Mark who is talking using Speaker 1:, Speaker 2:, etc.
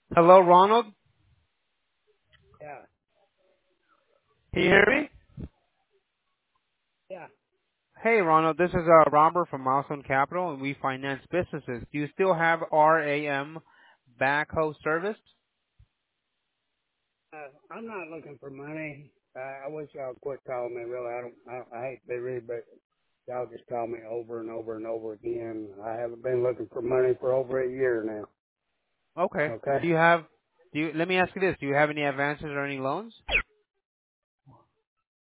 Speaker 1: Hello, Ronald.
Speaker 2: Yeah,
Speaker 1: Can you hear me?
Speaker 2: yeah.
Speaker 1: Hey, Ronald. This is Robert from Milestone Capital, and we finance businesses. Do you still have RAM backhoe service?
Speaker 2: I'm not looking for money. I wish y'all quit calling me. Really, I hate to be rude, but y'all just call me over and over and over again. I haven't been looking for money for over a year now.
Speaker 1: Okay.
Speaker 2: Okay.
Speaker 1: Do you have? Let me ask you this: Do you have any advances or any loans?